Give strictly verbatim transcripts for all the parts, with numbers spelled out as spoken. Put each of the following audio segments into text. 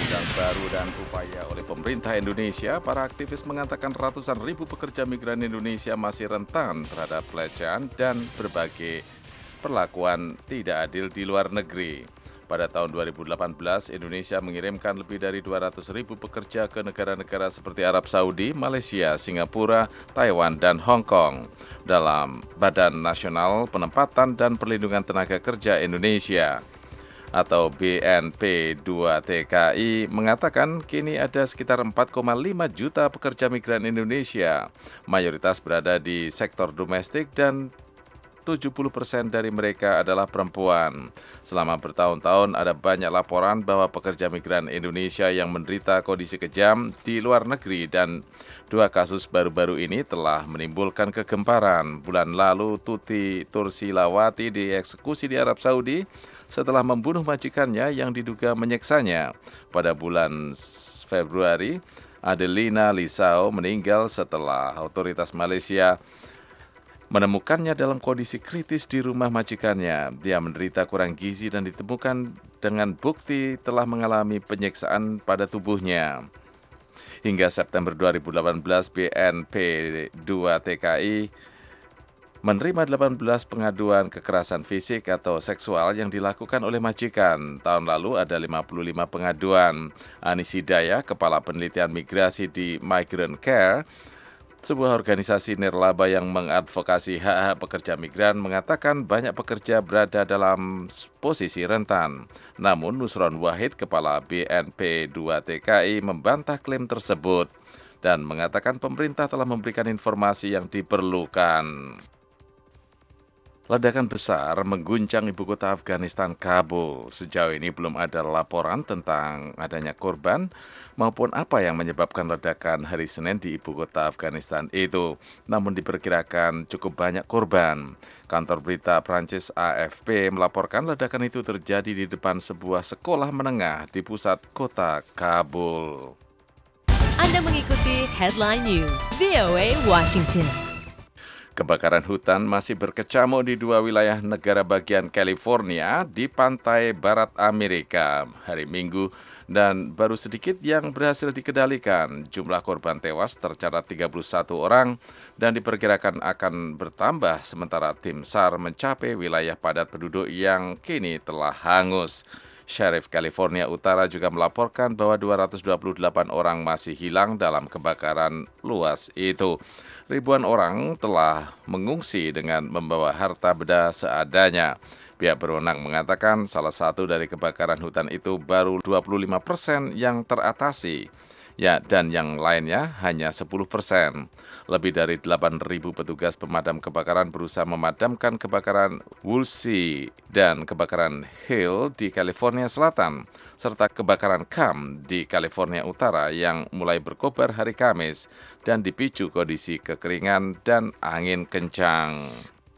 undang baru dan upaya oleh pemerintah Indonesia, para aktivis mengatakan ratusan ribu pekerja migran Indonesia masih rentan terhadap pelecehan dan berbagai perlakuan tidak adil di luar negeri. Pada tahun dua ribu delapan belas, Indonesia mengirimkan lebih dari dua ratus ribu pekerja ke negara-negara seperti Arab Saudi, Malaysia, Singapura, Taiwan, dan Hong Kong dalam Badan Nasional Penempatan dan Perlindungan Tenaga Kerja Indonesia atau B N P dua T K I mengatakan kini ada sekitar empat koma lima juta pekerja migran Indonesia, mayoritas berada di sektor domestik dan tujuh puluh persen dari mereka adalah perempuan. Selama bertahun-tahun ada banyak laporan bahwa pekerja migran Indonesia yang menderita kondisi kejam di luar negeri dan dua kasus baru-baru ini telah menimbulkan kegemparan. Bulan lalu Tuti Tursilawati dieksekusi di Arab Saudi setelah membunuh majikannya yang diduga menyiksanya. Pada bulan Februari, Adelina Lisau meninggal setelah otoritas Malaysia menemukannya dalam kondisi kritis di rumah majikannya. Dia menderita kurang gizi dan ditemukan dengan bukti telah mengalami penyiksaan pada tubuhnya. Hingga September dua ribu delapan belas, B N P dua T K I menerima delapan belas pengaduan kekerasan fisik atau seksual yang dilakukan oleh majikan. Tahun lalu ada lima puluh lima pengaduan. Anis Hidayah, Kepala Penelitian Migrasi di Migrant Care, sebuah organisasi nirlaba yang mengadvokasi hak-hak pekerja migran, mengatakan banyak pekerja berada dalam posisi rentan. Namun Nusron Wahid, Kepala B N P dua T K I, membantah klaim tersebut dan mengatakan pemerintah telah memberikan informasi yang diperlukan. Ledakan besar mengguncang ibu kota Afghanistan, Kabul. Sejauh ini belum ada laporan tentang adanya korban maupun apa yang menyebabkan ledakan hari Senin di ibu kota Afghanistan itu. Namun diperkirakan cukup banyak korban. Kantor berita Prancis A F P melaporkan ledakan itu terjadi di depan sebuah sekolah menengah di pusat kota Kabul. Anda mengikuti Headline News V O A Washington. Kebakaran hutan masih berkecamuk di dua wilayah negara bagian California di pantai barat Amerika hari Minggu dan baru sedikit yang berhasil dikendalikan. Jumlah korban tewas tercatat tiga puluh satu orang dan diperkirakan akan bertambah sementara tim S A R mencapai wilayah padat penduduk yang kini telah hangus. Sheriff California Utara juga melaporkan bahwa dua ratus dua puluh delapan orang masih hilang dalam kebakaran luas itu. Ribuan orang telah mengungsi dengan membawa harta benda seadanya. Pihak berwenang mengatakan salah satu dari kebakaran hutan itu baru dua puluh lima persen yang teratasi, ya, dan yang lainnya hanya sepuluh persen. Lebih dari delapan ribu petugas pemadam kebakaran berusaha memadamkan kebakaran Woolsey dan kebakaran Hill di California Selatan, serta kebakaran Cam di California Utara yang mulai berkobar hari Kamis dan dipicu kondisi kekeringan dan angin kencang.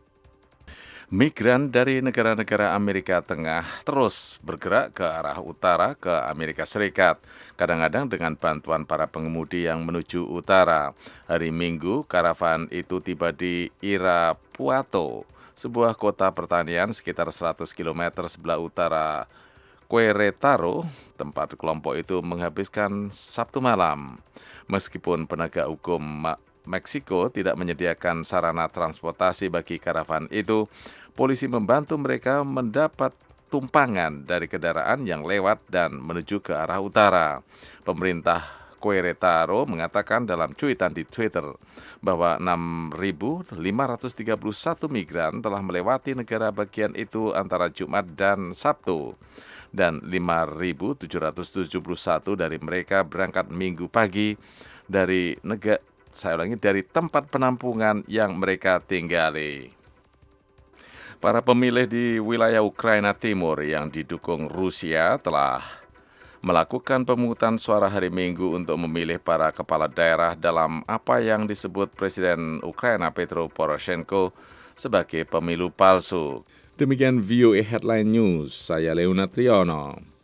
Migran dari negara-negara Amerika Tengah terus bergerak ke arah utara ke Amerika Serikat, kadang-kadang dengan bantuan para pengemudi yang menuju utara. Hari Minggu, karavan itu tiba di Irapuato, sebuah kota pertanian sekitar seratus kilometer sebelah utara Querétaro, tempat kelompok itu menghabiskan Sabtu malam. Meskipun penegak hukum Meksiko tidak menyediakan sarana transportasi bagi karavan itu, polisi membantu mereka mendapat tumpangan dari kendaraan yang lewat dan menuju ke arah utara. Pemerintah Querétaro mengatakan dalam cuitan di Twitter bahwa enam ribu lima ratus tiga puluh satu migran telah melewati negara bagian itu antara Jumat dan Sabtu, dan lima ribu tujuh ratus tujuh puluh satu dari mereka berangkat Minggu pagi dari negara Saya ulangi, dari tempat penampungan yang mereka tinggali. Para pemilih di wilayah Ukraina Timur yang didukung Rusia telah melakukan pemungutan suara hari Minggu untuk memilih para kepala daerah dalam apa yang disebut Presiden Ukraina Petro Poroshenko sebagai pemilu palsu. Demikian V O A Headline News, saya Leona Triono.